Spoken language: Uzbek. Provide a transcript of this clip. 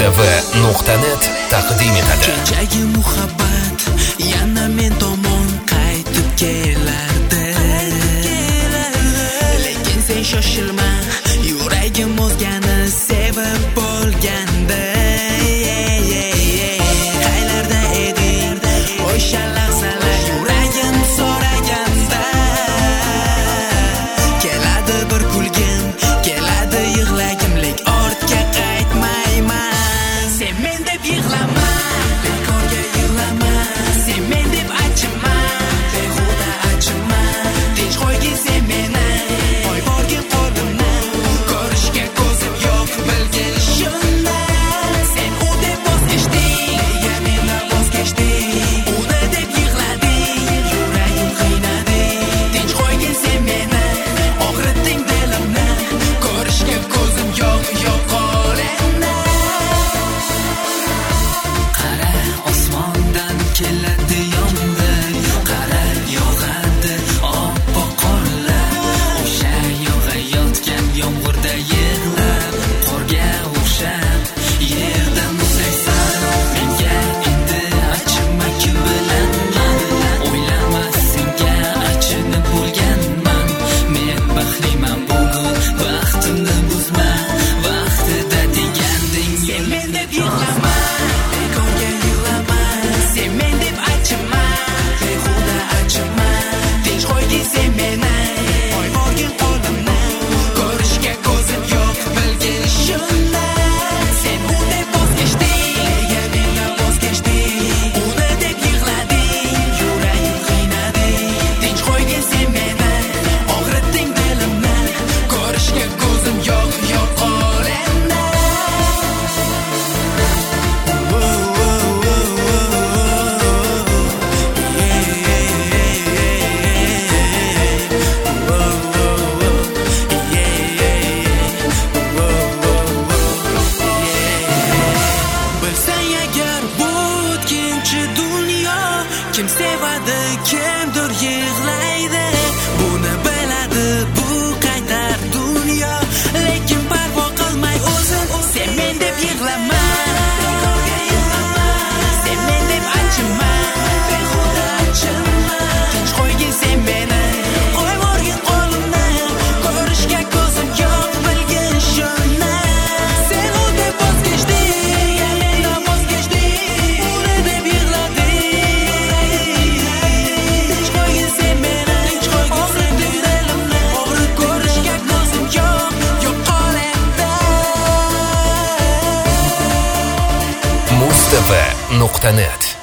mustv.net taqdim etadi. Kechagi muhabbat yana men tomon qaytib kelardi. Lekin sen shoshilma, yuragim o'zgani sevib bo'lganda. Qaylarda eding o'sha lahzalar yuragim so'raganda. Keladi bir kulgim, keladi yig'lagim, lek ortga qaytmayman. Sen men deb yig'lama, bekorga yig'lama. Sen men deb achinma, behuda achinma. Tinch qo'ygin sen meni, qo'y borgin qo'limni. Ko'rishga ko'zim yo'q, bilgin shunda. Sen u deb voz kechding, nega mendan voz kechding? Uni deb yig'lading, yuragim qiynading. Tinch qo'ygin sen meni, og'ritding dilimni. Ko'rishga ko'zim yo'q, yo'q qo'limda. Qara, osmondan keladi yomg'ir. Qara, yog'adi oppoq qorlar. O'sha yog'ayotgan yomg'irda yig'lab, qorga o'xshab yerda muzlaysan. Menga endi achinma, kim bilaman. O'ylama, senga achinib bo'lganman. Men baxtliman bugun, baxtimni buzma. Vaqtida deganding, sen men deb yig'lama, bekorga yig'lama. Sen men deb achinma, behuda achinma. Tinch qo'ygin sen meni, qo'y borgin qo'limni. Ko'rishga ko'zim yo'q, bilgin shunda. Sen u deb voz kechding, nega mendan voz kechding? Uni deb yig'lading, yuragim qiynading. Tinch qo'ygin sen meni, og'ritding dilimni. Ko'rishga ko'zim yo'q, yo'q qo'limda. Bilsang agar bu o'tkinchi dunyo, kim sevadi, kimdir yig'laydi. Buni biladi, bu qaytar dunyo. Lekin parvo qilmay o'zim, sen men deb yig'lama, bekorga yig'lama. Sen men deb achinma, behuda achinma. Tinch qo'ygin sen meni, qo'y borgin qo'limni. Ko'rishga ko'zim yo'q, bilgin shunda. Sen u deb voz kechding, nega mendan voz kechding? Uni deb yig'lading. Tinch qo'ygin sen meni, og'ritding dilimni. Ko'rishga ko'zim yo'q, yo'q qo'limda. mustv.net